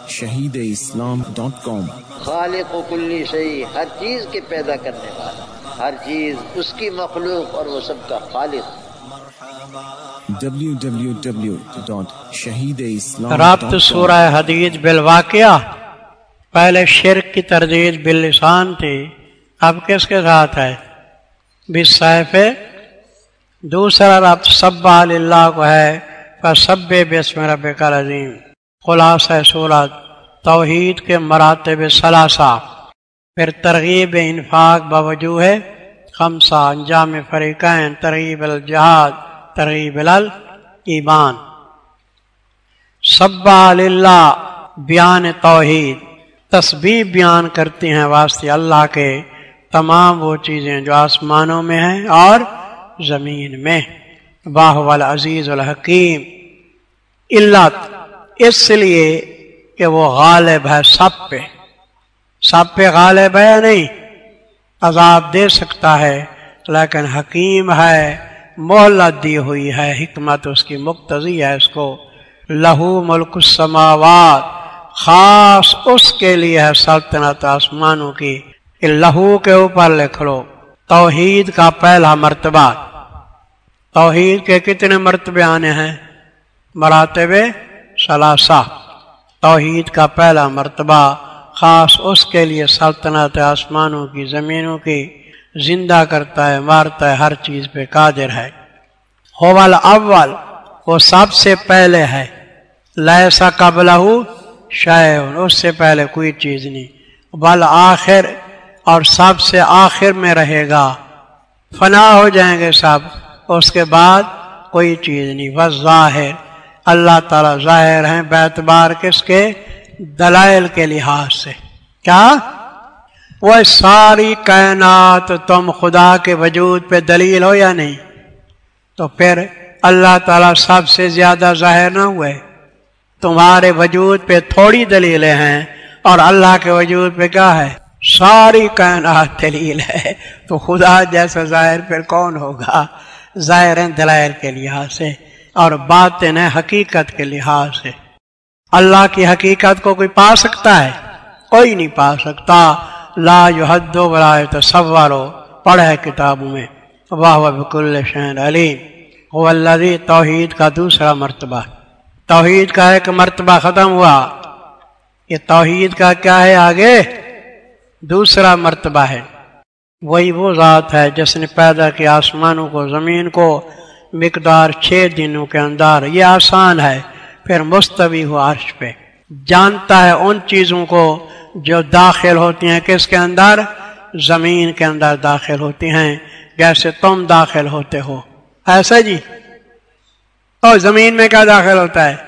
www.shahideislam.com خالق و کلی شیء، ہر چیز کے پیدا کرنے والا، ہر چیز اس کی مخلوق اور وہ سب کا خالق۔ www.shahideislam.com ربط سورہ حدید بالواقعہ، پہلے شرک کی تردید باللسان تھی، اب کس کے ساتھ ہے؟ بالسیف۔ دوسرا ربط سبح للہ کو ہے، فسبح باسم ربک العظیم۔ خلاصہ سورۃ توحید کے مراتب ثلاثہ، پھر ترغیب انفاق بوجوہ خمسہ، انجام فریقین، ترغیب الجہاد، ترغیب الایمان۔ سبح للہ بیان توحید، تسبیح بیان کرتی ہیں واسطے اللہ کے تمام وہ چیزیں جو آسمانوں میں ہیں اور زمین میں۔ واہ العزیز الحکیم، علت اس لیے کہ وہ غالب ہے سب پہ، سب پہ غالب ہے یا نہیں؟ عذاب دے سکتا ہے لیکن حکیم ہے، مہلت دی ہوئی ہے، حکمت اس کی مقتضی ہے اس کو۔ لہو ملک السماوات، خاص اس کے لیے ہے سلطنت آسمانوں کی۔ لہو کے اوپر لکھ لو توحید کا پہلا مرتبہ۔ توحید کے کتنے مرتبے آنے ہیں؟ مراتب ثلاثہ۔ توحید کا پہلا مرتبہ خاص اس کے لیے سلطنت آسمانوں کی زمینوں کی، زندہ کرتا ہے، مارتا ہے، ہر چیز پہ قادر ہے۔ هو الاول، وہ سب سے پہلے ہے، لیس قبلہ شیء، اس سے پہلے کوئی چیز نہیں، والآخر، اور سب سے آخر میں رہے گا، فنا ہو جائیں گے سب، اس کے بعد کوئی چیز نہیں۔ والظاہر، اللہ تعالیٰ ظاہر ہیں باعتبار کس کے؟ دلائل کے لحاظ سے۔ کیا؟ وہ ساری کائنات تم خدا کے وجود پہ دلیل ہو یا نہیں؟ تو پھر اللہ تعالیٰ سب سے زیادہ ظاہر نہ ہوئے؟ تمہارے وجود پہ تھوڑی دلیلیں ہیں اور اللہ کے وجود پہ کیا ہے؟ ساری کائنات دلیل ہے، تو خدا جیسا ظاہر پھر کون ہوگا؟ ظاہر ہیں دلائل کے لحاظ سے اور باطن ہے حقیقت کے لحاظ سے۔ اللہ کی حقیقت کو کوئی پا سکتا ہے؟ کوئی نہیں پا سکتا۔ لا یحد ولا یتصور، پڑھے کتابوں میں۔ واہ بکل شیء علیم۔ هو الذی، توحید کا دوسرا مرتبہ، توحید کا ایک مرتبہ ختم ہوا، یہ توحید کا کیا ہے آگے؟ دوسرا مرتبہ ہے۔ وہی وہ ذات ہے جس نے پیدا کیا آسمانوں کو، زمین کو، مقدار 6 دنوں کے اندر، یہ آسان ہے۔ پھر مستوی ہوا عرش پہ، جانتا ہے ان چیزوں کو جو داخل ہوتی ہیں کس کے اندر؟ زمین کے اندر داخل ہوتی ہیں، جیسے تم داخل ہوتے ہو، ایسا جی؟ اور زمین میں کیا داخل ہوتا ہے؟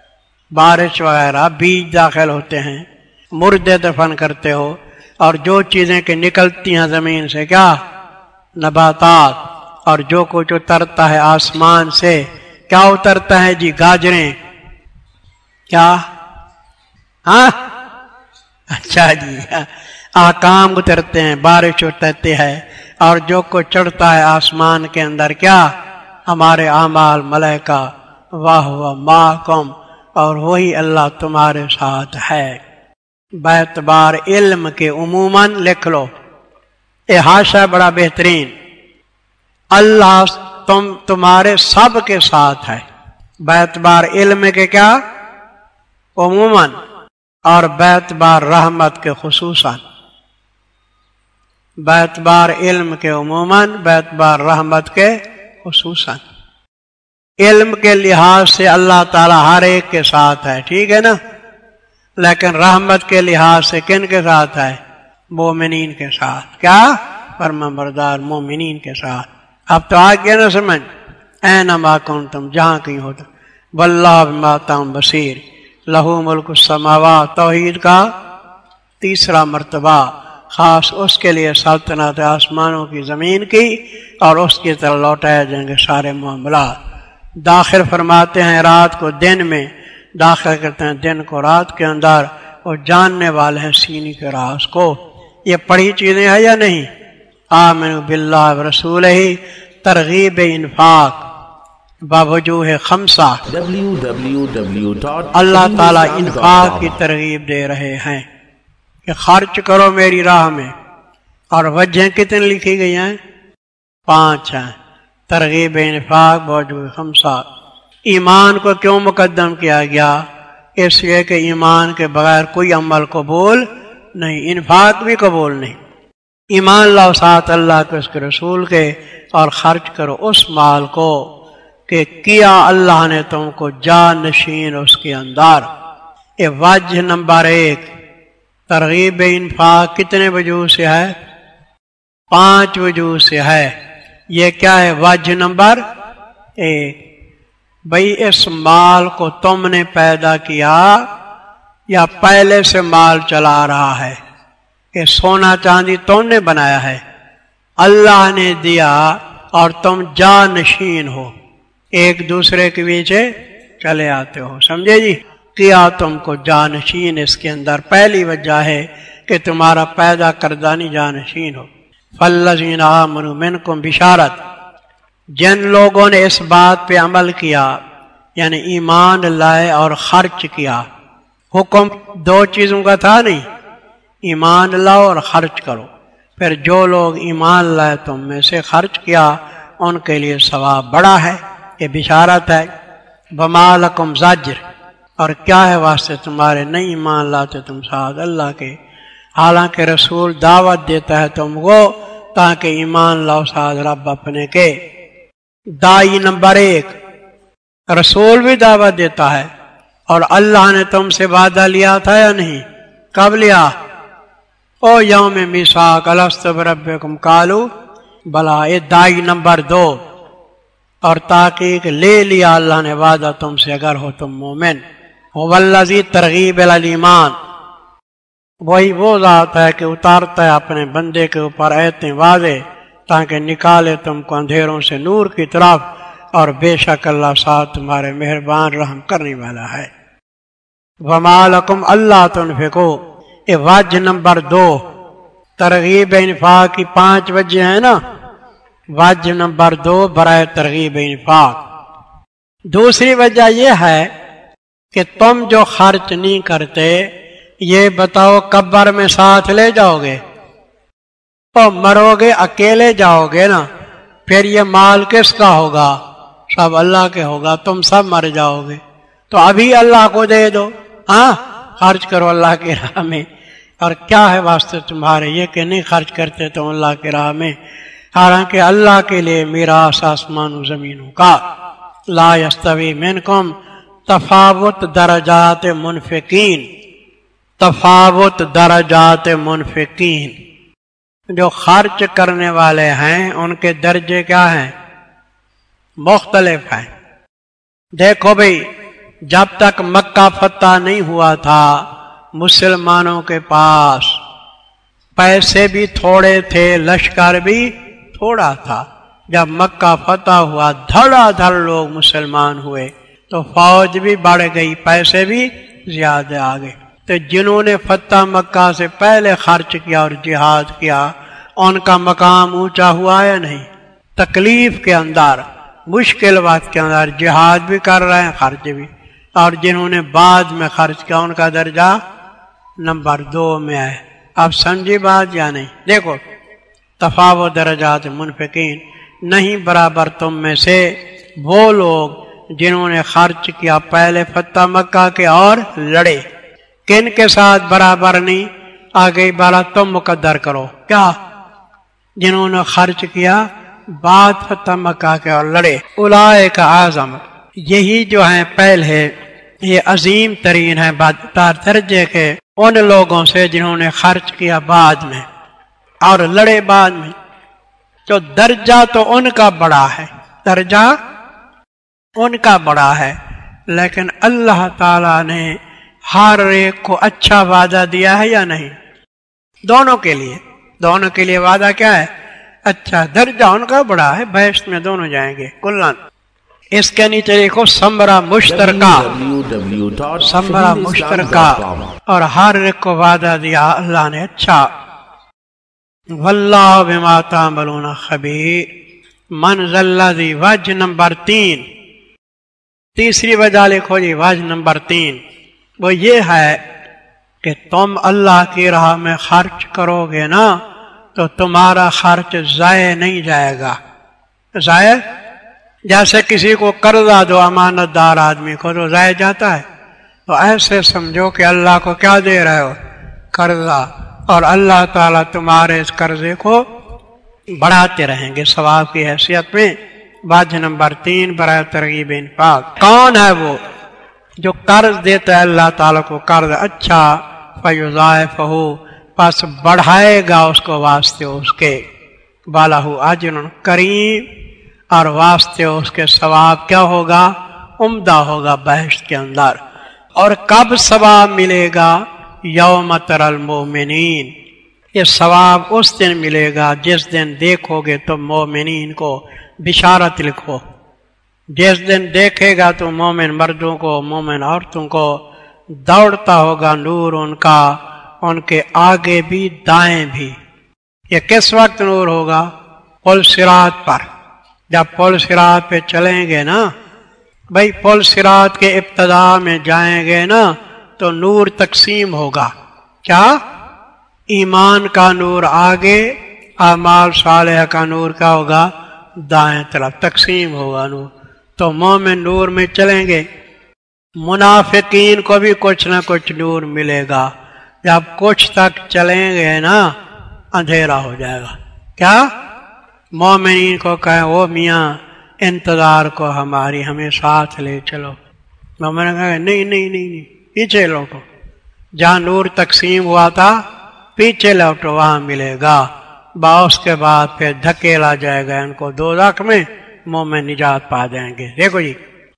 بارش وغیرہ، بیج داخل ہوتے ہیں، مردے دفن کرتے ہو، اور جو چیزیں کہ نکلتی ہیں زمین سے، کیا؟ نباتات، اور جو کچھ اترتا ہے آسمان سے، کیا اترتا ہے جی؟ گاجریں، کیا؟ ہاں اچھا جی، آکام اترتے ہیں، بارش اترتی ہے، اور جو کچھ چڑھتا ہے آسمان کے اندر، کیا؟ ہمارے اعمال، ملائکہ۔ واہ معکم، اور وہی اللہ تمہارے ساتھ ہے۔ باعتبار علم کے عموماً لکھ لو، احاطہ بڑا بہترین، اللہ تمہارے سب کے ساتھ ہے، باعتبار علم کے کیا؟ عموماً، اور باعتبار رحمت کے خصوصاً۔ باعتبار علم کے عموماً، باعتبار رحمت کے خصوصاً۔ علم کے لحاظ سے اللہ تعالیٰ ہر ایک کے ساتھ ہے، ٹھیک ہے نا؟ لیکن رحمت کے لحاظ سے کن کے ساتھ ہے؟ مومنین کے ساتھ، کیا؟ فرمانبردار مومنین کے ساتھ۔ اب تو آ گیا نا سمجھ؟ اینما کنتم، جہاں کہیں ہو تو، واللہ بما تعملون بصیر۔ لہو ملک السماوات، توحید کا تیسرا مرتبہ، خاص اس کے لیے سلطنت آسمانوں کی، زمین کی، اور اس کی طرح لوٹائے جائیں گے سارے معاملات۔ داخل فرماتے ہیں رات کو دن میں، داخل کرتے ہیں دن کو رات کے اندر، اور جاننے والے ہیں سینے کے راز کو۔ یہ پڑھی چیزیں ہیں یا نہیں؟ آمنوا باللہ ورسولہ، ترغیب انفاق، بوجوہ خمسہ اللہ تعالیٰ انفاق کی ترغیب دے رہے ہیں کہ خرچ کرو میری راہ میں. اور وجہیں کتنے لکھی گئی ہیں؟ 5 ہیں. ترغیب انفاق بوجوہ خمسہ. ایمان کو کیوں مقدم کیا گیا؟ اس لیے کہ ایمان کے بغیر کوئی عمل قبول نہیں، انفاق بھی قبول نہیں. ایمان لاؤ ساتھ اللہ کے اس کے رسول کے اور خرچ کرو اس مال کو کہ کیا اللہ نے تم کو جانشین اس کے اندر. یہ وجہ نمبر 1. ترغیب انفاق کتنے وجوہ سے ہے؟ 5 وجوہ سے ہے. یہ کیا ہے؟ وجہ نمبر 1. بھئی اس مال کو تم نے پیدا کیا یا پہلے سے مال چلا رہا ہے؟ کہ سونا چاندی تم نے بنایا ہے، اللہ نے دیا اور تم جانشین ہو، ایک دوسرے کے پیچھے چلے آتے ہو. سمجھے جی؟ کیا تم کو جانشین اس کے اندر. پہلی وجہ ہے کہ تمہارا پیدا کردہ نہیں جانشین ہو. فالذین آمنوا منکم بشارت. جن لوگوں نے اس بات پہ عمل کیا یعنی ایمان لائے اور خرچ کیا. حکم 2 چیزوں کا تھا نہیں، ایمان لاؤ اور خرچ کرو. پھر جو لوگ ایمان لائے تم میں سے خرچ کیا ان کے لیے ثواب بڑا ہے. یہ بشارت ہے. وما لکم زجر. اور کیا ہے واسطے تمہارے نہیں ایمان لاتے تم ساتھ اللہ کے، حالانکہ رسول دعوت دیتا ہے تم کو تاکہ ایمان لاؤ ساتھ رب اپنے کے. دائی نمبر 1 رسول بھی دعوت دیتا ہے. اور اللہ نے تم سے وعدہ لیا تھا یا نہیں؟ کب لیا؟ او یوم میثاق الست بربکم قالوا بلا. یہ دائی نمبر 2. اور تاکہ لے لیا اللہ نے وعدہ تم سے اگر ہو تم مومن. هو الذی ترغیب الایمان. وہی وہ ذات ہے کہ اتارتا ہے اپنے بندے کے اوپر آیتیں واضح تاکہ نکالے تم کو اندھیروں سے نور کی طرف، اور بے شک اللہ ساتھ تمہارے مہربان رحم کرنے والا ہے. وما لکم اللہ تنفقوا. یہ وجہ نمبر 2. ترغیب انفاق کی 5 وجہ ہیں نا. وجہ نمبر 2 برائے ترغیب انفاق. دوسری وجہ یہ ہے کہ تم جو خرچ نہیں کرتے یہ بتاؤ قبر میں ساتھ لے جاؤ گے؟ تو مرو گے اکیلے جاؤ گے نا. پھر یہ مال کس کا ہوگا؟ سب اللہ کے ہوگا. تم سب مر جاؤ گے تو ابھی اللہ کو دے دو. ہاں خرچ کرو اللہ کی راہ میں. اور کیا ہے واسطے تمہارے یہ کہ نہیں خرچ کرتے تم اللہ کی راہ میں، حالانکہ اللہ کے لیے میراث آسمان و زمینوں کا. لا یستوی منکم تفاوت درجات منفقین. تفاوت درجات منفقین. جو خرچ کرنے والے ہیں ان کے درجے کیا ہیں؟ مختلف ہیں. دیکھو بھئی جب تک مکہ فتح نہیں ہوا تھا مسلمانوں کے پاس پیسے بھی تھوڑے تھے، لشکر بھی تھوڑا تھا. جب مکہ فتح ہوا دھڑا دھڑ لوگ مسلمان ہوئے تو فوج بھی بڑھ گئی، پیسے بھی زیادہ آ گئے. تو جنہوں نے فتح مکہ سے پہلے خرچ کیا اور جہاد کیا ان کا مقام اونچا ہوا یا نہیں؟ تکلیف کے اندر، مشکل وقت کے اندر جہاد بھی کر رہے ہیں خرچ بھی. اور جنہوں نے بعد میں خرچ کیا ان کا درجہ نمبر 2 میں ہے. اب سمجھی بات یا نہیں؟ دیکھو تفاوت درجات منفقین. نہیں برابر تم میں سے وہ لوگ جنہوں نے خرچ کیا پہلے فتح مکہ کے اور لڑے. کن کے ساتھ برابر نہیں؟ آگے بالا تم مقدر کرو. کیا؟ جنہوں نے خرچ کیا بعد فتح مکہ کے اور لڑے. اولئک اعظم. یہی جو ہیں پہلے یہ عظیم ترین ہے درجے کے ان لوگوں سے جنہوں نے خرچ کیا بعد میں اور لڑے بعد میں. جو درجہ تو ان کا بڑا ہے، درجہ ان کا بڑا ہے، لیکن اللہ تعالی نے ہر ایک کو اچھا وعدہ دیا ہے یا نہیں؟ دونوں کے لیے وعدہ کیا ہے؟ اچھا. درجہ ان کا بڑا ہے، بہشت میں دونوں جائیں گے کلن. اس کے نیچے دیکھو ثمرہ مشترکہ، ثمرہ مشترکہ، اور ہر ایک کو وعدہ دیا اللہ نے اچھا. واللہ بما تعملون خبیر. من ذا الذی. وجہ نمبر 3 تیسری وجہ لکھو جی، وجہ نمبر 3، وہ یہ ہے کہ تم اللہ کی راہ میں خرچ کرو گے نا تو تمہارا خرچ ضائع نہیں جائے گا۔ ضائع جیسے کسی کو قرضہ دو امانت دار آدمی کو تو ضائع جاتا ہے، تو ایسے سمجھو کہ اللہ کو کیا دے رہے ہو؟ قرضہ، اور اللہ تعالیٰ تمہارے اس قرضے کو بڑھاتے رہیں گے ثواب کی حیثیت میں۔ وجہ نمبر 3 برائے ترغیب انفاق، کون ہے وہ جو قرض دیتا ہے اللہ تعالیٰ کو قرض اچھا، فیضاعفہ، پس بڑھائے گا اس کو واسطے اس کے، بالہ اجر کریم، اور واسطے اس کے ثواب کیا ہوگا؟ عمدہ ہوگا بہشت کے اندر۔ اور کب ثواب ملے گا؟ یوم تری المؤمنین، یہ ثواب اس دن ملے گا جس دن دیکھو گے تم مومنین کو، بشارت لکھو، جس دن دیکھے گا تو مومن مردوں کو مومن عورتوں کو، دوڑتا ہوگا نور ان کا، ان کے آگے بھی دائیں بھی۔ یہ کس وقت نور ہوگا؟ پل صراط پر، جب پل صراط پہ چلیں گے نا بھائی، پل صراط کے ابتدا میں جائیں گے نا تو نور تقسیم ہوگا۔ کیا؟ ایمان کا نور آگے، اعمال صالحہ کا نور کیا ہوگا؟ دائیں طرف تقسیم ہوگا نور، تو مومن نور میں چلیں گے، منافقین کو بھی کچھ نہ کچھ نور ملے گا، جب کچھ تک چلیں گے نا اندھیرا ہو جائے گا۔ کیا؟ مومنین کو کہیں وہ میاں انتظار کو ہماری، ہمیں ساتھ لے چلو، مومن کہا نہیں نہیں نہیں، پیچھے لوٹو، جہاں نور تقسیم ہوا تھا پیچھے لوٹو، وہاں ملے گا۔ اس کے بعد پھر دھکیلا جائے گا ان کو دوزخ میں، مومن نجات پا جائیں گے۔ دیکھو جی،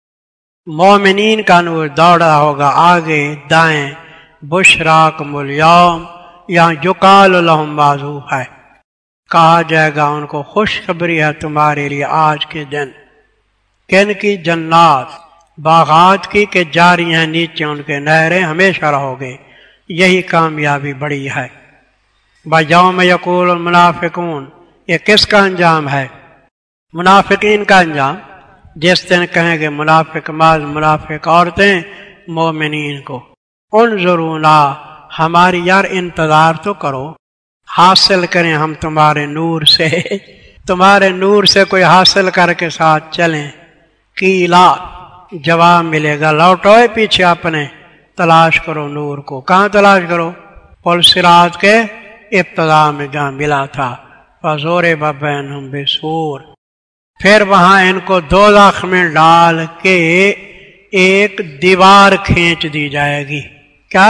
مومنین کا نور دوڑا ہوگا آگے دائیں، بشراکم الیوم، یہاں یقال لہم معذوف ہے، کہا جائے گا ان کو خوشخبری ہے تمہارے لیے آج کے دن۔ کن کی؟ جنات، باغات کی، کہ جاری ہیں نیچے ان کے نہریں، ہمیشہ رہو گے، یہی کامیابی بڑی ہے۔ یوم یقول المنافقون، یہ کس کا انجام ہے؟ منافقین کا انجام، جس دن کہیں گے منافق مرد منافق عورتیں مومنین کو، انظرونا، ہماری یار انتظار تو کرو، حاصل کریں ہم تمہارے نور سے، تمہارے نور سے کوئی حاصل کر کے ساتھ چلیں۔ قیلا، جواب ملے گا، لوٹو پیچھے اپنے، تلاش کرو نور کو۔ کہاں تلاش کرو؟ پل صراط کے ابتدا میں جہاں ملا تھا، فضورب بینہم بسور، پھر وہاں ان کو دوزخ میں ڈال کے ایک دیوار کھینچ دی جائے گی۔ کیا؟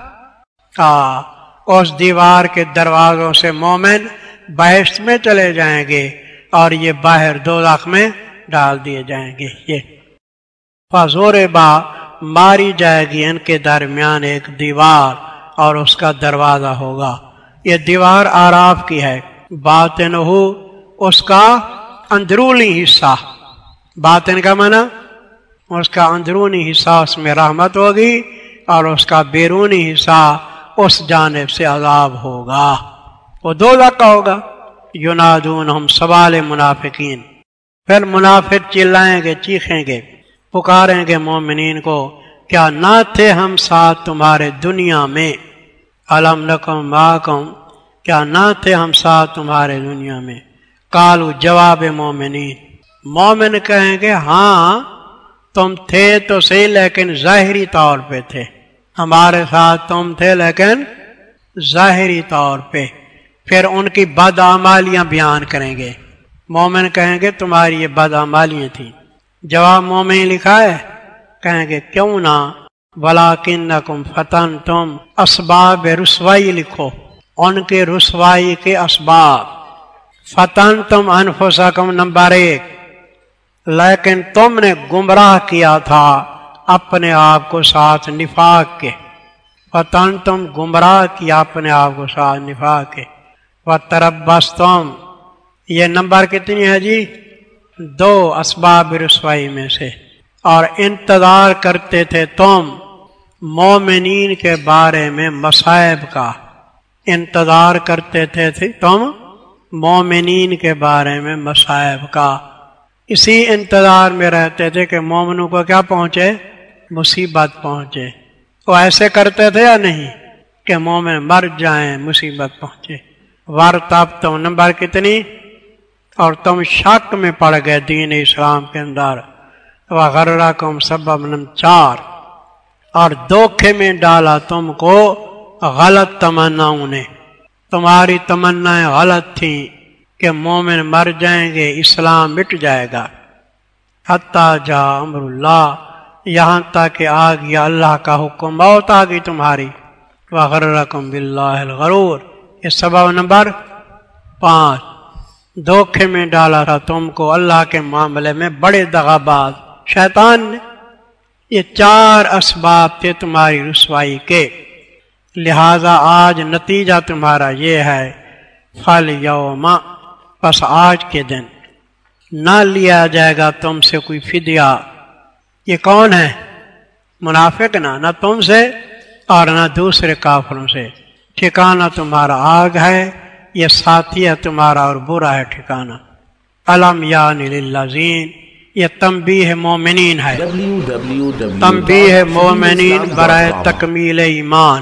اس دیوار کے دروازوں سے مومن بہشت میں چلے جائیں گے اور یہ باہر دوزخ میں ڈال دیے جائیں گے۔ یہ فضوربا، ماری جائے گی ان کے درمیان ایک دیوار اور اس کا دروازہ ہوگا۔ یہ دیوار آراف کی ہے، باطنہ، اس کا اندرونی حصہ، باطن کا معنی اس کا اندرونی حصہ، اس میں رحمت ہوگی، اور اس کا بیرونی حصہ اس جانب سے عذاب ہوگا، وہ دوزخ کا ہوگا۔ ینادونہم، سوال منافقین، پھر منافق چلائیں گے، چیخیں گے، پکاریں گے مومنین کو، کیا نہ تھے ہم ساتھ تمہارے دنیا میں؟ الم نکم معکم، کیا نہ تھے ہم ساتھ تمہارے دنیا میں؟ قالو، جواب مومنین، مومن کہیں گے ہاں تم تھے تو صحیح، لیکن ظاہری طور پہ تھے، ہمارے ساتھ تم تھے لیکن ظاہری طور پہ۔ پھر ان کی بدعمالیاں بیان کریں گے، مومن کہیں گے تمہاری یہ بدعمالیاں تھیں۔ جواب مومن لکھا ہے، کہیں گے کیوں نہ، ولیکنکم فتنتم، اسباب رسوائی لکھو، ان کے رسوائی کے اسباب، فتنتم انفسکم نمبر 1، لیکن تم نے گمراہ کیا تھا اپنے آپ کو ساتھ نفاق کے، فتنتم، گمراہ کیا اپنے آپ کو ساتھ نفاق کے، وتربصتم، یہ نمبر کتنی ہے جی؟ 2 اسباب رسوائی میں سے، اور انتظار کرتے تھے تم مومنین کے بارے میں مصائب کا، انتظار کرتے تھے تم مومنین کے بارے میں مصائب کا، اسی انتظار میں رہتے تھے کہ مومنوں کو کیا پہنچے؟ مصیبت پہنچے. وہ ایسے کرتے تھے یا نہیں کہ مومن مر جائیں مصیبت پہنچے؟ وارتاب تو نمبر کتنی؟ اور تم شک میں پڑ گئے دین اسلام کے اندر. وغرکم سبب نمبر 4، اور دھوکے میں ڈالا تم کو غلط تمناؤں نے. تمہاری تمنائیں غلط تھیں کہ مومن مر جائیں گے، اسلام مٹ جائے گا. حتی جاء امر اللہ، یہاں تک کہ آ گیا اللہ کا حکم، موت آ گئی تمہاری. وغرکم باللہ الغرور، یہ سبب نمبر 5. دھوکے میں ڈالا تھا تم کو اللہ کے معاملے میں بڑے دغاباز شیطان نے. یہ 4 اسباب تھے تمہاری رسوائی کے، لہذا آج نتیجہ تمہارا یہ ہے. فالیوم، پس آج کے دن نہ لیا جائے گا تم سے کوئی فدیہ. یہ کون ہے؟ منافق نہ تم سے اور نہ دوسرے کافروں سے. ٹھکانہ تمہارا آگ ہے، یہ ساتھی ہے تمہارا اور برا ہے ٹھکانہ. الم یعنی للذین، یہ تنبیہ مومنین ہے. تنبیہ مومنین برائے تکمیل ایمان.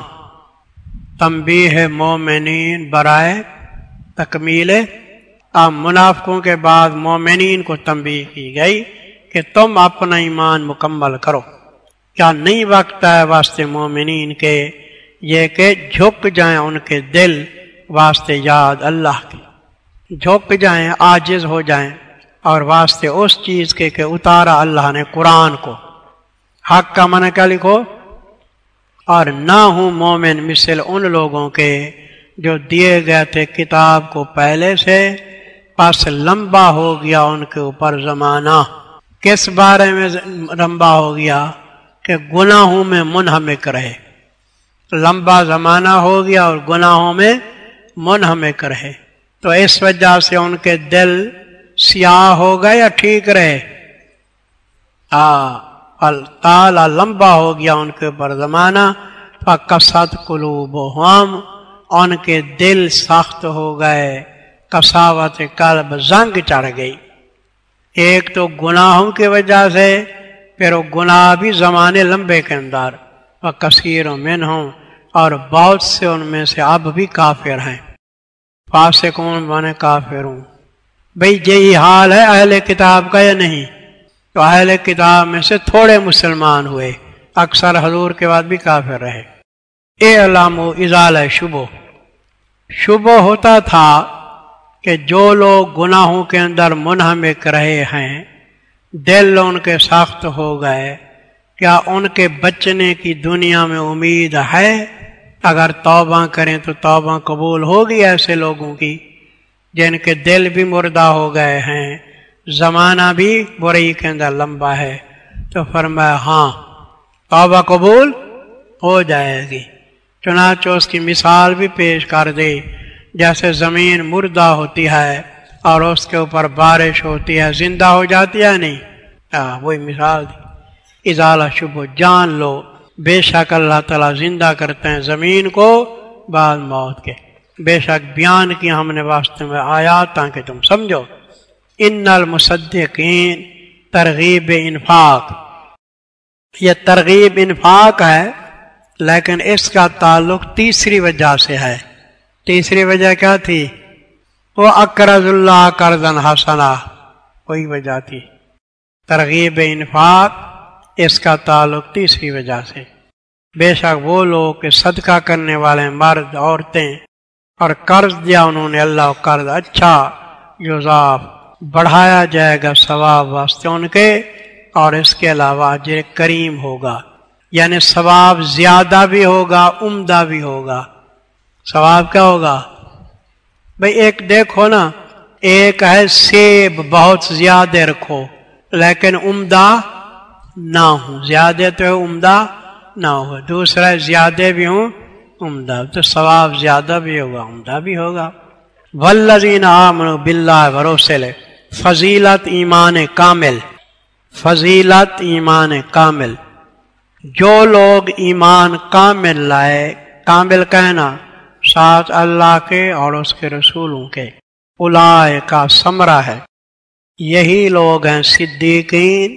تنبیہ مومنین برائے تکمیل. اب منافقوں کے بعد مومنین کو تنبیہ کی گئی کہ تم اپنا ایمان مکمل کرو. کیا نہیں وقت ہے واسطے مومنین کے یہ کہ جھک جائیں ان کے دل واسطے یاد اللہ کی، جھک جائیں، عاجز ہو جائیں، اور واسطے اس چیز کے کہ اتارا اللہ نے قرآن کو. حق کا معنی کیا لکھو؟ اور نہ ہوں مومن مثل ان لوگوں کے جو دیے گئے تھے کتاب کو پہلے سے، پس لمبا ہو گیا ان کے اوپر زمانہ. کس بارے میں لمبا ہو گیا؟ کہ گناہوں میں منہمک رہے. لمبا زمانہ ہو گیا اور گناہوں میں منہمک رہے، تو اس وجہ سے ان کے دل سیاہ ہو گئے یا ٹھیک رہے؟ تالا لمبا ہو گیا ان کے اوپر زمانہ. فقست قلوبہم، ان کے دل سخت ہو گئے. قساوت قلب، زنگ چڑھ گئی. ایک تو گناہوں کی وجہ سے، پھر وہ گناہ بھی زمانے لمبے کے اندر. وکثیر منہم، اور بہت سے ان میں سے اب بھی کافر ہیں. فاسقون مانے کافرون. بھئی یہی حال ہے اہل کتاب کا یا نہیں؟ تو اہل کتاب میں سے تھوڑے مسلمان ہوئے، اکثر حضور کے بعد بھی کافر رہے. اعلام و ازالہ شبہ. شبہ ہوتا تھا کہ جو لوگ گناہوں کے اندر منہمک رہے ہیں، دل ان کے سخت ہو گئے، کیا ان کے بچنے کی دنیا میں امید ہے؟ اگر توبہ کریں تو توبہ قبول ہوگی ایسے لوگوں کی جن کے دل بھی مردہ ہو گئے ہیں، زمانہ بھی برائی کے اندر لمبا ہے. تو فرمایا ہاں توبہ قبول ہو جائے گی. چنانچہ اس کی مثال بھی پیش کر دی، جیسے زمین مردہ ہوتی ہے اور اس کے اوپر بارش ہوتی ہے، زندہ ہو جاتی ہے نہیں؟ وہی مثال دی. ازالہ شبہ، جان لو بے شک اللہ تعالیٰ زندہ کرتے ہیں زمین کو بعد موت کے. بے شک بیان کیا ہم نے واسطے میں آیات تاکہ تم سمجھو. ان المصدقین، ترغیب انفاق. یہ ترغیب انفاق ہے، لیکن اس کا تعلق تیسری وجہ سے ہے. تیسری وجہ کیا تھی؟ وہ اقرض اللہ قرضا حسنا، وہی وجہ تھی. ترغیب انفاق اس کا تعلق تیسری وجہ سے. بے شک وہ لوگ کہ صدقہ کرنے والے مرد عورتیں اور قرض دیا انہوں نے اللہ قرض اچھا، یضاف بڑھایا جائے گا ثواب واسطے ان کے، اور اس کے علاوہ اجر کریم ہوگا. یعنی ثواب زیادہ بھی ہوگا، عمدہ بھی ہوگا. ثواب کیا ہوگا بھئی؟ ایک دیکھو نا، ایک ہے سیب بہت زیادہ رکھو لیکن عمدہ نہ ہوں، زیادہ تو عمدہ نہ ہو. دوسرا زیادہ بھی ہوں عمدہ، تو ثواب زیادہ بھی ہوگا عمدہ بھی ہوگا. والذین آمنوا باللہ ورسلہ، فضیلت ایمان کامل. فضیلت ایمان کامل، جو لوگ ایمان کامل لائے، کامل کہنا ساتھ اللہ کے اور اس کے رسولوں کے، اولئک کا ثمرہ ہے یہی لوگ ہیں صدیقین،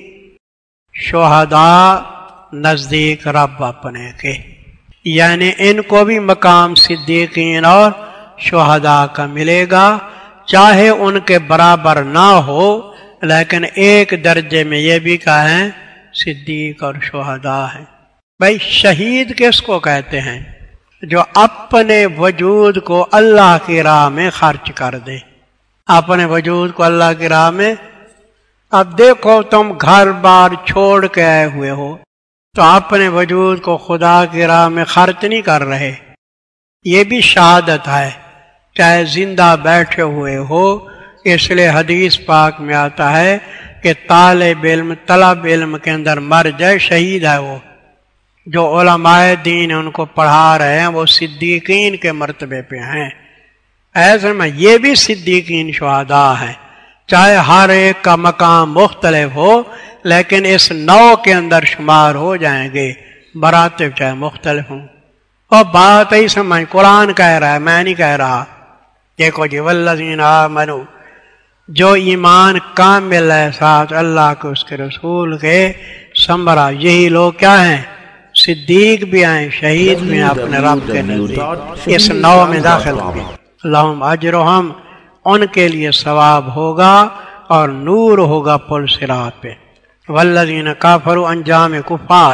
شہداء، نزدیک رب اپنے کے، یعنی ان کو بھی مقام صدیقین اور شہداء کا ملے گا، چاہے ان کے برابر نہ ہو، لیکن ایک درجے میں یہ بھی کہیں صدیق اور شہداء ہیں۔ بھائی شہید کس کو کہتے ہیں؟ جو اپنے وجود کو اللہ کی راہ میں خرچ کر دے، اپنے وجود کو اللہ کی راہ میں۔ اب دیکھو تم گھر بار چھوڑ کے آئے ہوئے ہو تو اپنے وجود کو خدا کی راہ میں خرچ نہیں کر رہے، یہ بھی شہادت ہے، چاہے زندہ بیٹھے ہوئے ہو۔ اس لیے حدیث پاک میں آتا ہے کہ طالب علم کے اندر مر جائے شہید ہے وہ، جو علماء دین ان کو پڑھا رہے ہیں وہ صدیقین کے مرتبے پہ ہیں۔ ایسے میں یہ بھی صدیقین شہداء ہیں، چاہے ہر ایک کا مقام مختلف ہو لیکن اس نو کے اندر شمار ہو جائیں گے، مراتب چاہے مختلف ہوں۔ اور بات ہی سمجھ، قرآن کہہ رہا ہے، میں نہیں کہہ رہا۔ دیکھو جی والذین آمنوا، جو ایمان کامل ہے ساتھ اللہ کے اس کے رسول کے، سمرا یہی لوگ کیا ہیں؟ صدیق بھی ہیں، شہید بھی ہیں اپنے رب کے نزدیک، اس نو میں داخل بھی۔ لہم اجرہم، ان کے لیے ثواب ہوگا اور نور ہوگا پل صراط پہ۔ والذین کافروا، انجام کفار،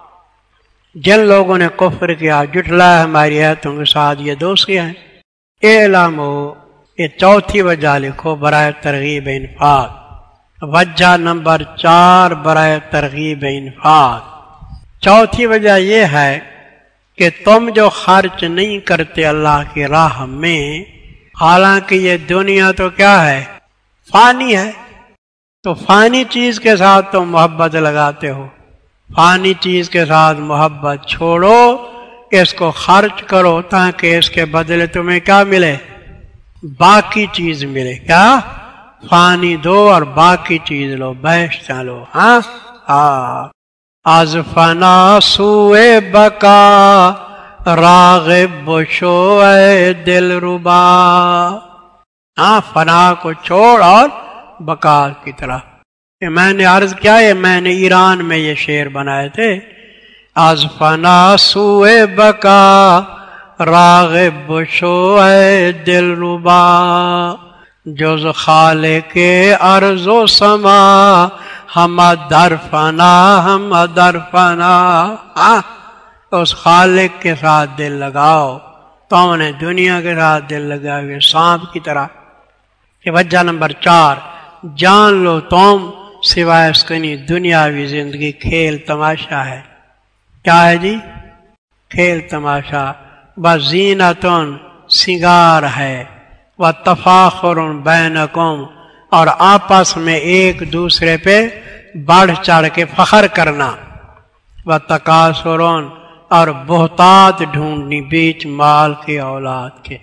جن لوگوں نے کفر کیا، جھٹلایا ہماری آیتوں کے ساتھ، یہ دوسری ہیں۔ اعلموا، یہ چوتھی وجہ لکھو برائے ترغیب انفاق، وجہ نمبر 4 برائے ترغیب انفاق۔ چوتھی وجہ یہ ہے کہ تم جو خرچ نہیں کرتے اللہ کی راہ میں، حالانکہ یہ دنیا تو کیا ہے؟ فانی ہے، تو فانی چیز کے ساتھ تم محبت لگاتے ہو، فانی چیز کے ساتھ محبت چھوڑو، اس کو خرچ کرو تاکہ اس کے بدلے تمہیں کیا ملے؟ باقی چیز ملے۔ کیا؟ فانی دو اور باقی چیز لو، بیش چلو۔ ہاں از فنا سوئے بقا راغب شو اے دل ربا، ہاں فنا کو چھوڑ اور بقا کی طرف۔ میں نے عرض کیا ہے، میں نے ایران میں یہ شعر بنائے تھے، از فنا سوئے بقا راغب شو اے دل ربا، جز خالق ارض و سما ہم در فنا، ہم در فنا۔ اس خالق کے ساتھ دل لگاؤ، تو نے دنیا کے ساتھ دل لگائے ہوئے سانپ کی طرح۔ یہ وجہ نمبر 4، جان لو تم سوائے اس کنی دنیاوی زندگی کھیل تماشا ہے۔ کیا ہے جی؟ کھیل تماشا۔ بس زینتن، سنگار ہے، وتفاخر بینکم، اور آپس میں ایک دوسرے پہ بڑھ چڑھ کے فخر کرنا، وتکاثر، اور بہتات ڈھونڈنی بیچ مال کے اولاد کے۔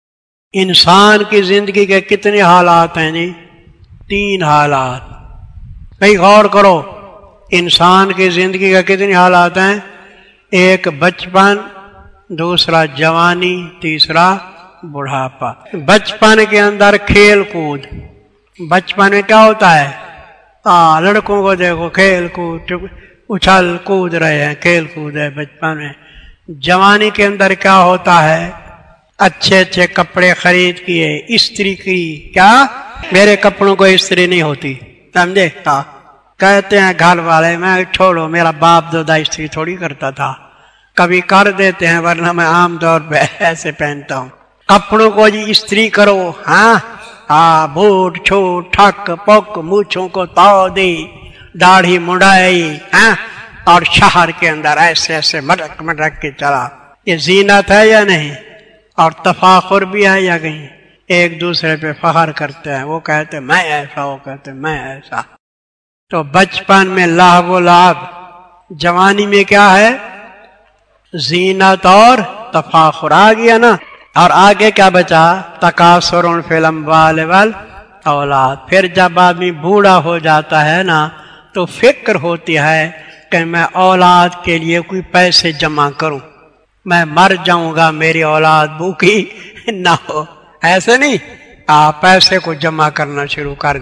انسان کی زندگی کے کتنے حالات ہیں جی؟ 3 حالات۔ بھئی غور کرو، انسان کی زندگی کے کتنے حالات ہیں؟ ایک بچپن، دوسرا جوانی، تیسرا بڑھاپا۔ بچپن کے اندر کھیل کود، بچپن میں کیا ہوتا ہے؟ لڑکوں کو دیکھو کھیل کود، اچھل کود رہے ہیں، کھیل کود ہے بچپن میں۔ جوانی کے اندر کیا ہوتا ہے؟ اچھے اچھے کپڑے خرید کیے، استری کی۔ کیا؟ میرے کپڑوں کو استری نہیں ہوتی، سمجھے؟ کہتے ہیں گھر والے، میں چھوڑو، میرا باپ دادا استری تھوڑی کرتا تھا، کبھی کر دیتے ہیں ورنہ میں عام طور پہ ایسے پہنتا ہوں۔ کپڑوں کو جی استری کرو، بوٹ چھوٹ ٹھک پک، مونچھوں کو تاؤ دی، داڑھی مڈائی، اور شہر کے اندر ایسے ایسے مٹک مٹک کے چلا۔ یہ زینت ہے یا نہیں؟ اور تفاخر بھی ہے یا کہیں؟ ایک دوسرے پہ فخر کرتے ہیں، وہ کہتے میں ایسا، وہ کہتے میں ایسا۔ تو بچپن میں لہو و لعب، جوانی میں کیا ہے؟ زینت اور تفاخر آ گیا نا۔ اور آگے کیا بچا؟ تکاثر فی الاموال والاولاد۔ پھر جب آدمی بوڑھا ہو جاتا ہے نا تو فکر ہوتی ہے کہ میں اولاد کے لیے کوئی پیسے جمع کروں، میں مر جاؤں گا میری اولاد بھوکی نہ ہو، ایسے نہیں، پیسے کو جمع کرنا شروع کر دیں۔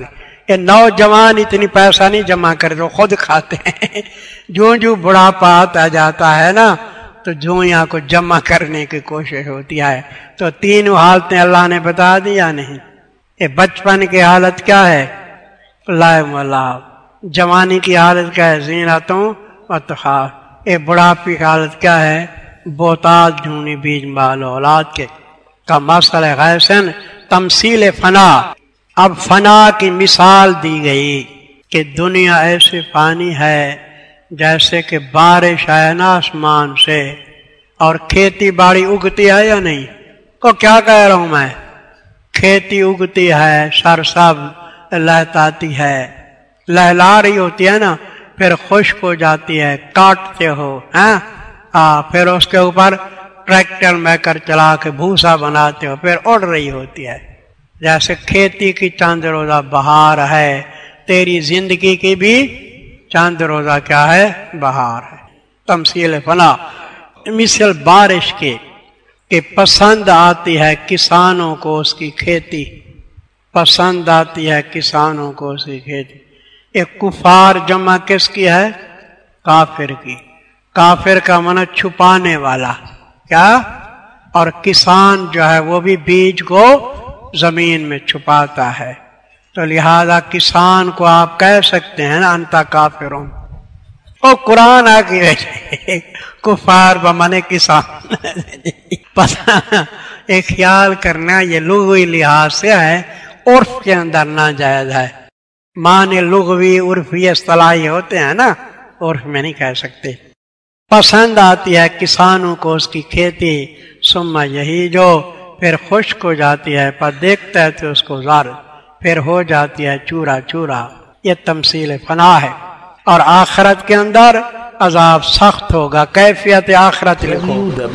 یہ نوجوان اتنی پیسہ نہیں جمع کرے تو خود کھاتے ہیں، جو بڑھاپا آتا جاتا ہے نا تو جوئیاں کو جمع کرنے کی کوشش ہوتی ہے۔ تو تینوں حالتیں اللہ نے بتا دی یا نہیں؟ یہ بچپن کی حالت کیا ہے؟ لائم اللہ۔ جوانی کی حالت کیا ہے؟ زینتوں وتخار۔ یہ بڑھاپی کی حالت کیا ہے؟ بہتات ڈھونی بیج بال اولاد کے کا مسئلہ غیسن تمثیل فنا۔ اب فنا کی مثال دی گئی کہ دنیا ایسے پانی ہے جیسے کہ بارش ہے نا آسمان سے، اور کھیتی باڑی اگتی ہے یا نہیں؟ کو کیا کہہ رہا ہوں میں؟ کھیتی اگتی ہے، سرسب لہتاتی ہے، لہلا رہی ہوتی ہے نا، پھر خشک ہو جاتی ہے، کاٹتے ہو، پھر اس کے اوپر ٹریکٹر میں کر چلا کے بھوسا بناتے ہو، پھر اڑ رہی ہوتی ہے۔ جیسے کھیتی کی چاند روزہ بہار ہے، تیری زندگی کی بھی چاند روزہ کیا ہے؟ بہار ہے۔ تمثیل فنا مثل بارش کے کہ پسند آتی ہے کسانوں کو اس کی کھیتی، پسند آتی ہے کسانوں کو اس کی کھیتی۔ ایک کفار جمع کس کی ہے؟ کافر کی۔ کافر کا معنی چھپانے والا، کیا؟ اور کسان جو ہے وہ بھی بیج کو زمین میں چھپاتا ہے، تو لہذا کسان کو آپ کہہ سکتے ہیں نا انتا کافروں۔ او قرآن آ کے کفار بمانے کسان۔ ایک خیال کرنا یہ لغوی لحاظ سے ہے، عرف کے اندر ناجائز ہے۔ معنی لغوی عرفی اصطلاحی ہوتے ہیں نا، عرف میں نہیں کہہ سکتے۔ پسند آتی ہے کسانوں کو اس کی کھیتی، ثم یہی جو پھر خشک ہو جاتی ہے، پر دیکھتا ہے تو اس کو زر، پھر ہو جاتی ہے چورا چورا۔ یہ تمثیل فنا ہے۔ اور آخرت کے اندر عذاب سخت ہوگا۔ کیفیت آخرت لکھو،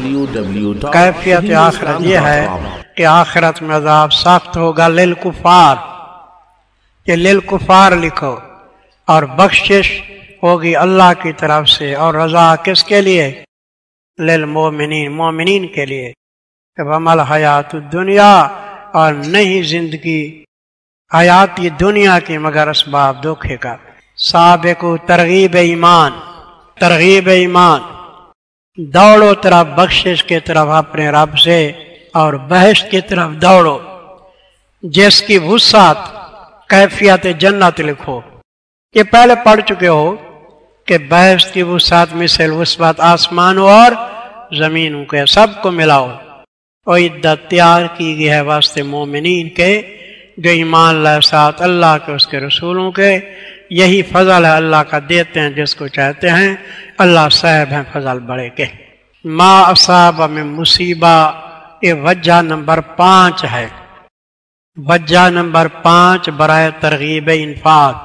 کیفیت آخرت یہ ہے کہ آخرت میں عذاب سخت ہوگا للکفار، یہ للکفار لکھو، اور بخشش ہوگی اللہ کی طرف سے، اور رضا کس کے لیے؟ للمومنین، مومنین کے لیے۔ کہ ومل حیات الدنیا، اور نہیں زندگی حیات یہ دنیا کی مگر اسباب دھوکے کا۔ سابقو ترغیب ایمان، ترغیب ایمان، دوڑو طرف بخشش کی طرف اپنے رب سے، اور بہشت کی طرف دوڑو جس کی وسعت کیفیت جنت لکھو۔ یہ پہلے پڑھ چکے ہو کہ بہشت کی وسعت مثل وسعت آسمانوں اور زمینوں کے، سب کو ملاؤ۔ اور عدت تیار کی گئی ہے واسطے مومنین کے جو ایمان لائے ساتھ اللہ کے اس کے رسولوں کے۔ یہی فضل ہے اللہ کا، دیتے ہیں جس کو چاہتے ہیں، اللہ صاحب ہیں فضل بڑے کے۔ ما اصاب من مصیبہ، یہ وجہ نمبر 5 ہے، وجہ نمبر 5 برائے ترغیب انفاق،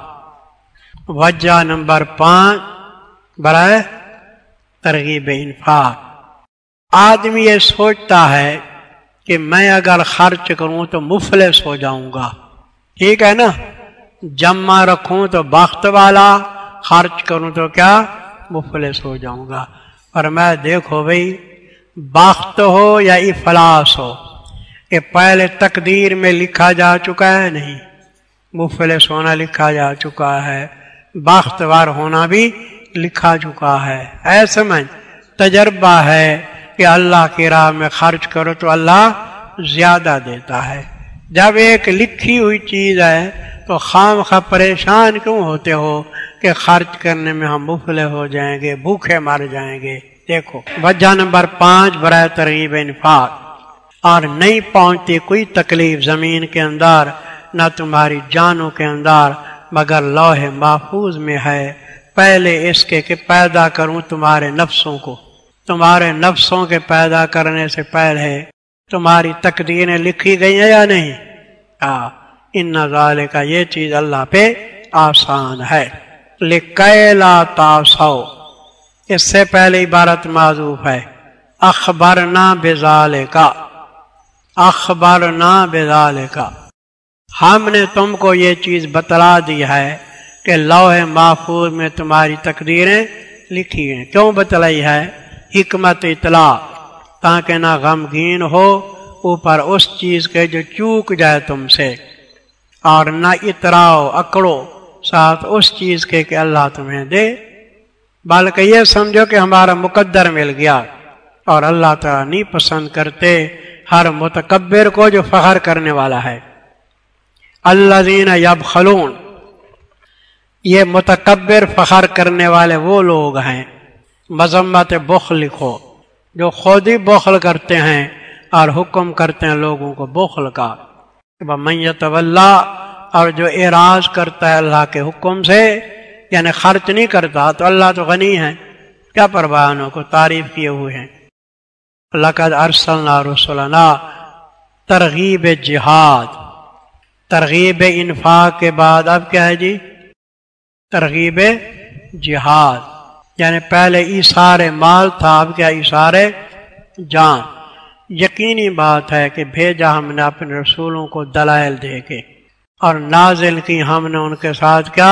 وجہ نمبر 5 برائے ترغیب انفاق۔ آدمی یہ سوچتا ہے کہ میں اگر خرچ کروں تو مفلس ہو جاؤں گا، ٹھیک ہے نا، جمع رکھوں تو بخت والا، خرچ کروں تو کیا؟ مفلس ہو جاؤں گا۔ پر میں دیکھو بھئی، بخت ہو یا افلاس ہو، یہ پہلے تقدیر میں لکھا جا چکا ہے نہیں؟ مفلس ہونا لکھا جا چکا ہے، بختور ہونا بھی لکھا چکا ہے۔ ایسے میں تجربہ ہے کہ اللہ کی راہ میں خرچ کرو تو اللہ زیادہ دیتا ہے۔ جب ایک لکھی ہوئی چیز ہے تو خام خواہ پریشان کیوں ہوتے ہو کہ خرچ کرنے میں ہم مفلس ہو جائیں گے، بھوکے مر جائیں گے؟ دیکھو وجہ نمبر 5 برائے ترغیب انفاق۔ اور نہیں پہنچتی کوئی تکلیف زمین کے اندر نہ تمہاری جانوں کے اندر مگر لوح محفوظ میں ہے، پہلے اس کے کہ پیدا کروں تمہارے نفسوں کو۔ تمہارے نفسوں کے پیدا کرنے سے پہلے تمہاری تقدیریں لکھی گئی ہیں یا نہیں؟ ان ذالک، یہ چیز اللہ پہ آسان ہے۔ لکے لا تاسو، اس سے پہلے عبارت معذوف ہے، اخبرنا بذالک، اخبرنا بذالک، ہم نے تم کو یہ چیز بتلا دی ہے کہ لوح محفوظ میں تمہاری تقدیریں لکھی ہیں۔ کیوں بتلائی ہے؟ حکمت اطلاع، تاکہ نہ غمگین ہو اوپر اس چیز کے جو چوک جائے تم سے، اور نہ اتراؤ اکڑو ساتھ اس چیز کے کہ اللہ تمہیں دے، بلکہ یہ سمجھو کہ ہمارا مقدر مل گیا، اور اللہ تعالیٰ نہیں پسند کرتے ہر متکبر کو جو فخر کرنے والا ہے۔ الذین یبخلون، یہ متکبر فخر کرنے والے وہ لوگ ہیں، مذمت بخل لکھو، جو خود ہی بخل کرتے ہیں اور حکم کرتے ہیں لوگوں کو بخل کا۔ وَمَن يَتَوَلَّى، اور جو اعراض کرتا ہے اللہ کے حکم سے، یعنی خرچ نہیں کرتا، تو اللہ تو غنی ہے، کیا پرواہ ان کو تعریف کیے ہوئے ہیں۔ لَقَدْ أَرْسَلْنَا رُسُلَنَا، ترغیب جہاد، ترغیب انفاق کے بعد اب کیا ہے جی؟ ترغیب جہاد، یعنی پہلے ایثار مال تھا، اب کیا ایثار جان۔ یقینی بات ہے کہ بھیجا ہم نے اپنے رسولوں کو دلائل دے کے، اور نازل کی ہم نے ان کے ساتھ کیا؟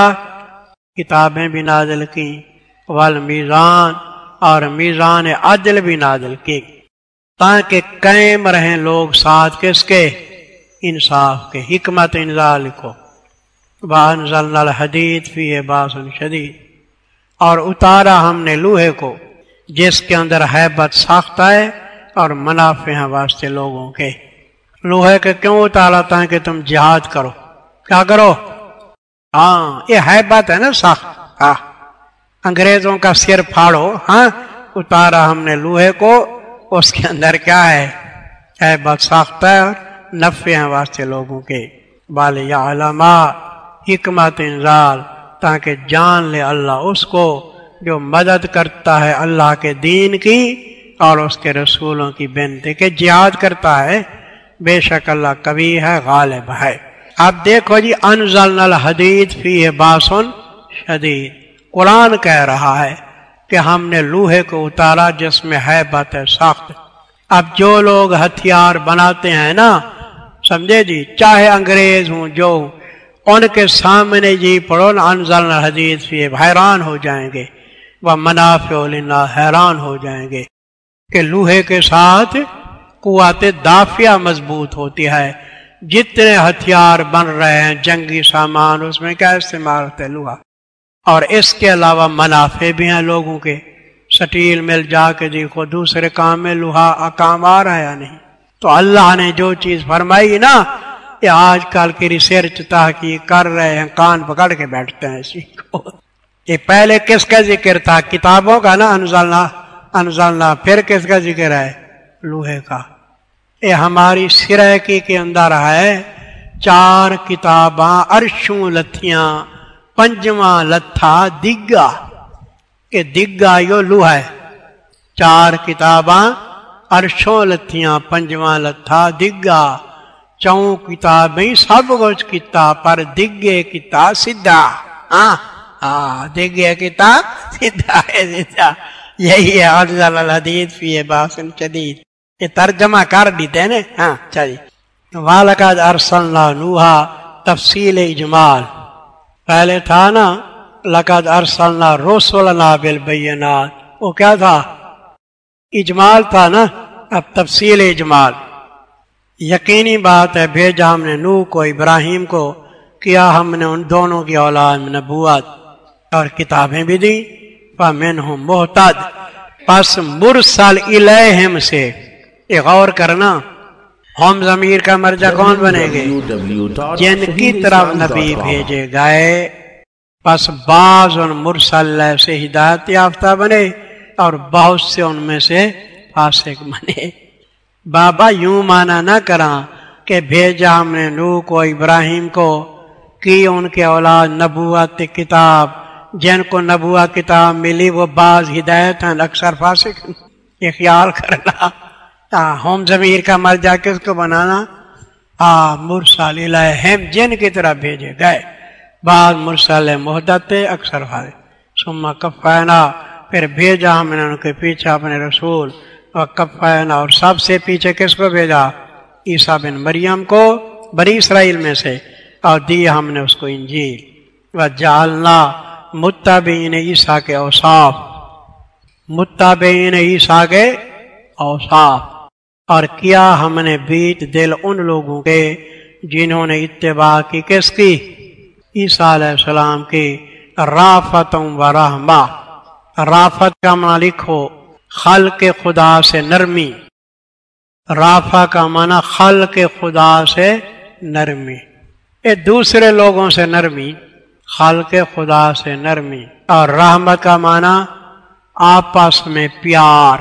کتابیں بھی نازل کی، والمیزان، اور میزان عدل بھی نازل کی، تاکہ قائم رہیں لوگ ساتھ کس کے؟ انصاف کے۔ حکمت انزال لکھو، وَأَنزَلْنَا الْحَدِيدَ فِيهِ بَأْسٌ شَدِيدٌ، اور اتارا ہم نے لوہے کو جس کے اندر ہیبت سخت ہے اور منافع ہیں واسطے لوگوں کے۔ لوہے کے کیوں اتارا؟ تاکہ تم جہاد کرو، کیا کرو؟ ہاں، یہ ہیبت ہے نا سخت، ہاں، انگریزوں کا سر پھاڑو، ہاں، اتارا ہم نے لوہے کو، اس کے اندر کیا ہے؟ ہیبت سخت ہے اور نفع ہیں واسطے لوگوں کے۔ وَلِيَعْلَمَ، حکمت انزال، تاکہ جان لے اللہ اس کو جو مدد کرتا ہے اللہ کے دین کی اور اس کے رسولوں کی بنتے کہ جہاد کرتا ہے، بے شک اللہ قوی ہے، غالب ہے۔ اب دیکھو جی، انزلنا الحدید فیہ باس شدید، قرآن کہہ رہا ہے کہ ہم نے لوہے کو اتارا جس میں ہیبت ہے سخت۔ اب جو لوگ ہتھیار بناتے ہیں نا، سمجھے جی، چاہے انگریز ہوں جو، ان کے سامنے جی پڑھو نا انزلنا الحدید فیہ، حیران ہو جائیں گے، ومنافع للناس، حیران ہو جائیں گے کہ لوہے کے ساتھ قوت دافعہ مضبوط ہوتی ہے۔ جتنے ہتھیار بن رہے ہیں جنگی سامان، اس میں کیا استعمال ہوتا ہے؟ لوہا۔ اور اس کے علاوہ منافع بھی ہیں لوگوں کے، سٹیل مل جا کے دیکھو دوسرے کام میں لوہا کام آ رہا ہے یا نہیں۔ تو اللہ نے جو چیز فرمائی نا، یہ آج کل کی ریسرچ تحقیق کر رہے ہیں، کان پکڑ کے بیٹھتے ہیں اسی کو۔ یہ پہلے کس کا ذکر تھا؟ کتابوں کا نا، انزلنا، پھر کس کا ذکر ہے؟ لوہے کا۔ یہ ہماری سرائکی کے اندر ہے 4 کتاباں عرشوں لتھیاں، 5واں لتھا دگا، کہ دگا یو لوہا ہے۔ 4 کتاباں عرشوں لتھیاں، 5واں لتھا دگا، 4 کتابیں سب کچھ کتا پر دگے کتا سدھا۔ دگے کتا سدھا ہے، سدھا یہی ہے انزل الحدید فیہ باس شدید۔ یہ ترجمہ کر دیتے ہیں نا، ہاں چلیے۔ وَلَقَدْ أَرْسَلْنَا نُوحًا، تفصیل اجمال، پہلے تھا نا لَقَدْ أَرْسَلْنَا رُسُلَنَا بِالْبَيِّنَاتِ، وہ کیا تھا؟ اجمال تھا نا، اب تفصیل اجمال۔ یقینی بات ہے بھیجا ہم نے نوح کو، ابراہیم کو، کیا ہم نے ان دونوں کی اولاد میں نبوت اور کتابیں بھی دی، فَمِنْهُمْ مُهْتَدٍ، پس مرسل الیہم سے، یہ غور کرنا، ہم ضمیر کا مرجع کون بنے گے؟ جن کی طرف نبی بھیجے گئے، پس بعض ان مرسل سے ہدایت یافتہ بنے اور بہت سے ان میں سے فاسق بنے۔ بابا یوں مانا نہ کرا کہ بھیجا ہم نے نوح کو، ابراہیم کو، کی ان کے اولاد نبوت کتاب، جن کو نبوت کتاب ملی وہ بعض ہدایت ہیں، اکثر فاسق ہیں۔ یہ خیال کرنا، ہم ضمیر کا مرجع کس کو بنانا؟ مرسل الیہم، جن کی طرف بھیجے گئے، بعض مرسل محدت، اکثر فاسق۔ ثم کفینا، پھر بھیجا ہم نے ان کے پیچھے اپنے رسول، اور کفینا، اور سب سے پیچھے کس کو بھیجا؟ عیسیٰ بن مریم کو، بنی اسرائیل میں سے، اور دی ہم نے اس کو انجیل۔ وجعلنا متبعین عیسیٰ کے اوصاف، متبعین عیسیٰ کے اوصاف، اور کیا ہم نے بیت دل ان لوگوں کے جنہوں نے اتباع کی کس کی؟ عیسیٰ علیہ السلام کی۔ رافت و رحمہ، رافت کا معنی لکھو خلق خدا سے نرمی، رافع کا معنی خلق خدا سے نرمی، یہ دوسرے لوگوں سے نرمی، خلق خدا سے نرمی۔ اور رحمت کا معنی آپس میں پیار،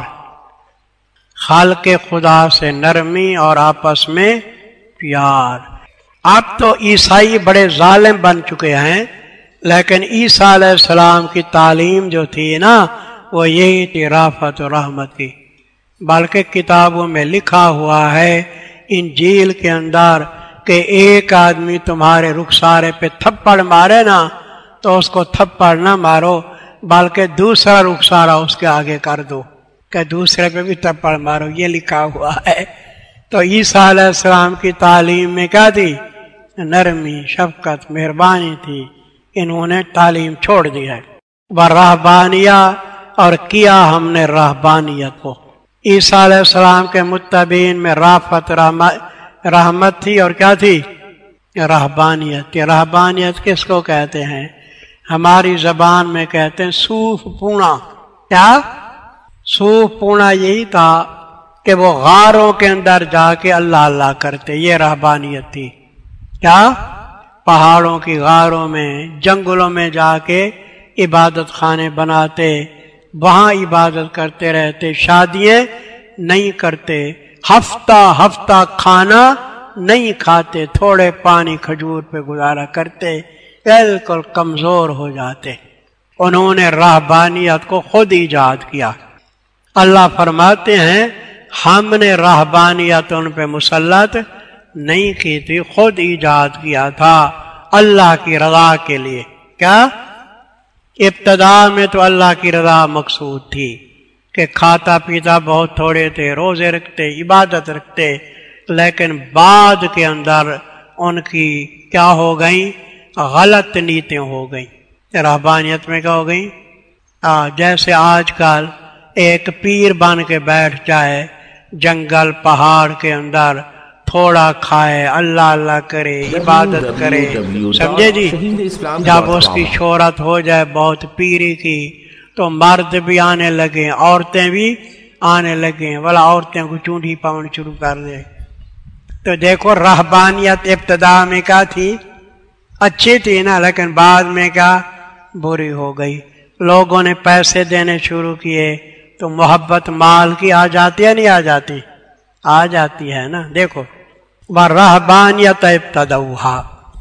خلق خدا سے نرمی اور آپس میں پیار۔ اب تو عیسائی بڑے ظالم بن چکے ہیں، لیکن عیسیٰ علیہ السلام کی تعلیم جو تھی نا وہ یہی تھی رافت و رحمت کی۔ بلکہ کتابوں میں لکھا ہوا ہے انجیل کے اندر کہ ایک آدمی تمہارے رخسارے پہ تھپڑ مارے نا تو اس کو تھپڑ نہ مارو، بلکہ دوسرا رخسارہ اس کے آگے کر دو کہ دوسرے پہ بھی تھپڑ مارو، یہ لکھا ہوا ہے۔ تو عیسیٰ علیہ السلام کی تعلیم میں کیا تھی؟ نرمی، شفقت، مہربانی تھی۔ انہوں نے تعلیم چھوڑ دی ہے۔ ورہبانیہ، اور کیا ہم نے رہبانیت کو۔ عیسیٰ علیہ السلام کے متبعین میں رافت رحمت تھی، اور کیا تھی؟ رہبانیت تھی۔ رہبانیت کس کو کہتے ہیں؟ ہماری زبان میں کہتے ہیں صوف پونا۔ کیا صوف پونا؟ یہی تھا کہ وہ غاروں کے اندر جا کے اللہ اللہ کرتے، یہ رہبانیت تھی۔ کیا؟ پہاڑوں کی غاروں میں، جنگلوں میں جا کے عبادت خانے بناتے، وہاں عبادت کرتے رہتے، شادیاں نہیں کرتے، ہفتہ ہفتہ کھانا نہیں کھاتے، تھوڑے پانی کھجور پہ گزارا کرتے، بالکل کمزور ہو جاتے۔ انہوں نے رہبانیت کو خود ایجاد کیا۔ اللہ فرماتے ہیں ہم نے رہبانیت ان پہ مسلط نہیں کی تھی، خود ایجاد کیا تھا اللہ کی رضا کے لیے۔ کیا؟ ابتدا میں تو اللہ کی رضا مقصود تھی کہ کھاتا پیتا بہت تھوڑے تھے، روزے رکھتے، عبادت رکھتے، لیکن بعد کے اندر ان کی کیا ہو گئیں؟ غلط نیتیں ہو گئیں۔ رہبانیت میں کیا ہو گئیں؟ جیسے آج کل ایک پیر بن کے بیٹھ جائے جنگل پہاڑ کے اندر، تھوڑا کھائے، اللہ اللہ کرے، عبادت کرے، سمجھے جی؟ جب اس کی شہرت ہو جائے بہت پیری کی تو مرد بھی آنے لگے، عورتیں بھی آنے لگیں، والا عورتیں کو چونڈی پاؤں شروع کر دے۔ تو دیکھو رہبانیت ابتدا میں کیا تھی؟ اچھی تھی نا، لیکن بعد میں کیا؟ بری ہو گئی۔ لوگوں نے پیسے دینے شروع کیے تو محبت مال کی آ جاتی ہے نہیں آ جاتی؟ آ جاتی ہے نا۔ دیکھو رہبانیت ابتدوہا،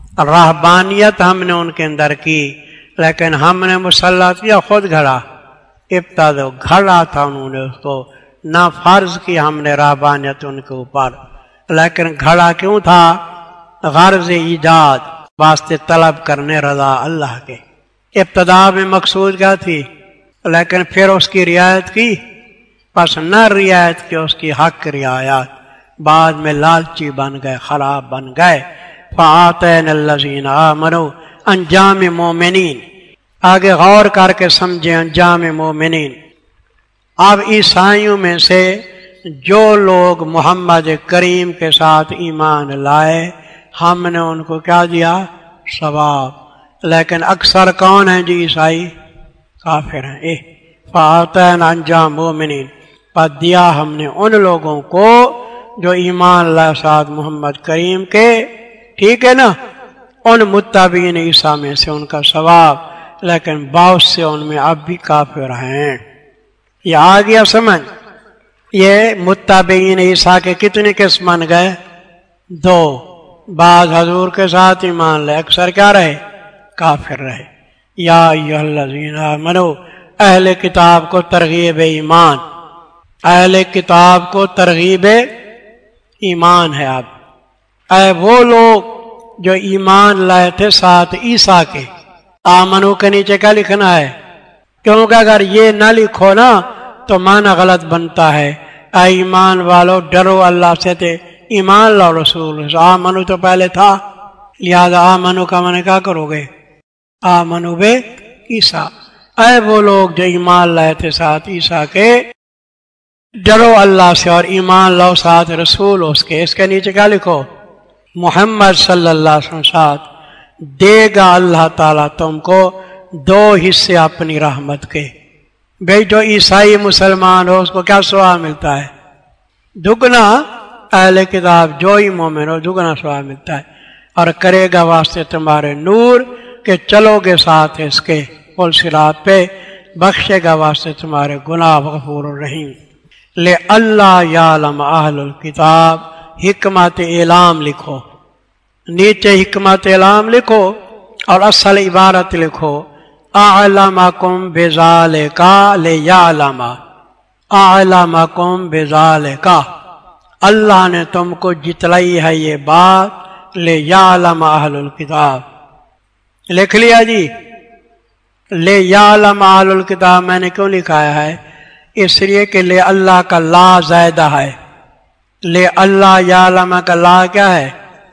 رہبانیت ہم نے ان کے اندر کی، لیکن ہم نے مسلط کیا خود گھڑا۔ ابتدو گھڑا تھا انہوں نے اس کو، نہ فرض کی ہم نے رہبانیت ان کے اوپر، لیکن گھڑا کیوں تھا؟ غرض ایجاد، واسطے طلب کرنے رضا اللہ کے۔ ابتدا میں مقصود کیا تھی؟ لیکن پھر اس کی رعایت کی، پس نہ رعایت کی اس کی حق رعایت، بعد میں لالچی بن گئے، خراب بن گئے۔ فآتینا الذین آمنوا انجام مومنین، آگے غور کر کے سمجھیں انجام مومنین۔ اب عیسائیوں میں سے جو لوگ محمد کریم کے ساتھ ایمان لائے ہم نے ان کو کیا دیا؟ ثواب۔ لیکن اکثر کون ہیں جی عیسائی؟ کافر ہیں۔ فآتینا انجام مومنین، پر دیا ہم نے ان لوگوں کو جو ایمان لائے ساتھ محمد کریم کے، ٹھیک ہے نا، ان متبعین عیسیٰ میں سے ان کا ثواب، لیکن بہت سے ان میں اب بھی کافر ہیں۔ یہ آ گیا سمجھ؟ یہ متبعین عیسیٰ کے کتنے قسم بن گئے؟ دو۔ بعض حضور کے ساتھ ایمان لے، اکثر کیا رہے؟ کافر رہے۔ یا ایھا الذین آمنوا، اہل کتاب کو ترغیب ایمان، اہل کتاب کو ترغیب ایمان ہے۔ اب اے وہ لوگ جو ایمان لائے تھے ساتھ عیسیٰ کے، آمنو کے نیچے کیا لکھنا ہے؟ کیونکہ اگر یہ نہ لکھو نا تو معنی غلط بنتا ہے۔ اے ایمان والو ڈرو اللہ سے، تھے ایمان لاؤ رسول، آمنو تو پہلے تھا، لہذا آمنو کا معنی کیا کرو گے؟ آمنو بے عیسیٰ، اے وہ لوگ جو ایمان لائے تھے ساتھ عیسیٰ کے، ڈرو اللہ سے اور ایمان لاؤ ساتھ رسول اس کے۔ اس کے نیچے کیا لکھو؟ محمد صلی اللہ علیہ وسلم ساتھ دے گا اللہ تعالیٰ تم کو 2 حصے اپنی رحمت کے. بھائی جو عیسائی مسلمان ہو اس کو کیا ثواب ملتا ہے؟ دگنا. اہل کتاب جو ہی مومن ہو دگنا ثواب ملتا ہے. اور کرے گا واسطے تمہارے نور کہ چلو گے ساتھ اس کے پل صراط پہ، بخشے گا واسطے تمہارے گناہ غفور الرحیم. لے اللہ یعلم اہل الکتاب، حکمت اعلام لکھو، نیچے حکمت اعلام لکھو اور اصل عبارت لکھو اعلمکم بذالک لیعلم، اعلمکم بذالک، اللہ نے تم کو جتلائی ہے یہ بات لیعلم اہل الکتاب. لکھ لیا جی؟ لیعلم اہل الکتاب میں نے کیوں لکھایا ہے؟ اس لیے کہ لے اللہ کا لا زائدہ ہے. لے اللہ یعلم کا لا کیا ہے؟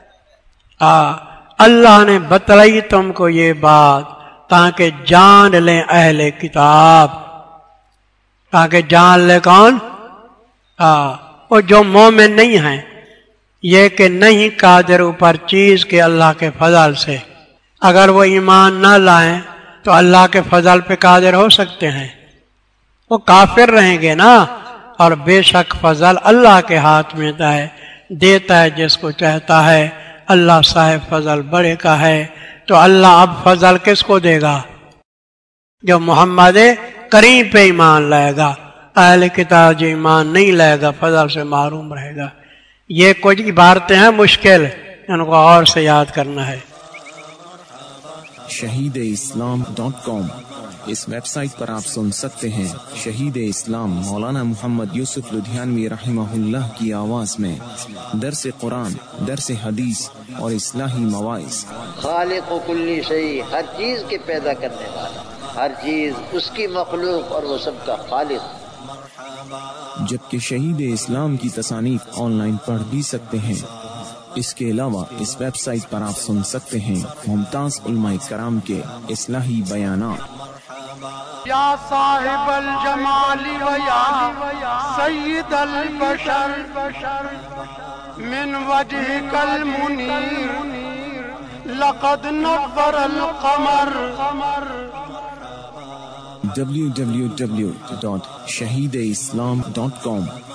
اللہ نے بتلائی تم کو یہ بات تاکہ جان لیں اہل کتاب. تاکہ جان لے کون؟ وہ جو مومن نہیں ہیں، یہ کہ نہیں قادر اوپر چیز کے اللہ کے فضل سے. اگر وہ ایمان نہ لائیں تو اللہ کے فضل پہ قادر ہو سکتے ہیں؟ وہ کافر رہیں گے نا. اور بے شک فضل اللہ کے ہاتھ میں دیتا ہے جس کو چاہتا ہے. اللہ صاحب فضل بڑے کا ہے. تو اللہ اب فضل کس کو دے گا؟ جو محمد کریم پہ ایمان لائے گا. اہل کتاب جو ایمان نہیں لائے گا فضل سے محروم رہے گا. یہ کچھ عبارتیں ہیں مشکل، ان کو اور سے یاد کرنا ہے. shahideislam.com اس ویب سائٹ پر آپ سن سکتے ہیں شہید اسلام مولانا محمد یوسف لدھیانوی رحمہ اللہ کی آواز میں درس قرآن، درس حدیث اور اصلاحی مواعظ. خالق و کلی شیء، ہر چیز کے پیدا کرنے والا، ہر چیز اس کی مخلوق اور وہ سب کا خالق. جبکہ شہید اسلام کی تصانیف آن لائن پڑھ بھی سکتے ہیں. اس کے علاوہ اس ویب سائٹ پر آپ سن سکتے ہیں ممتاز علماء کرام کے اصلاحی بیانات. یا صاحب الجمال و یا سید البشر من وجهك المنیر لقد نور القمر. www.shahideislam.com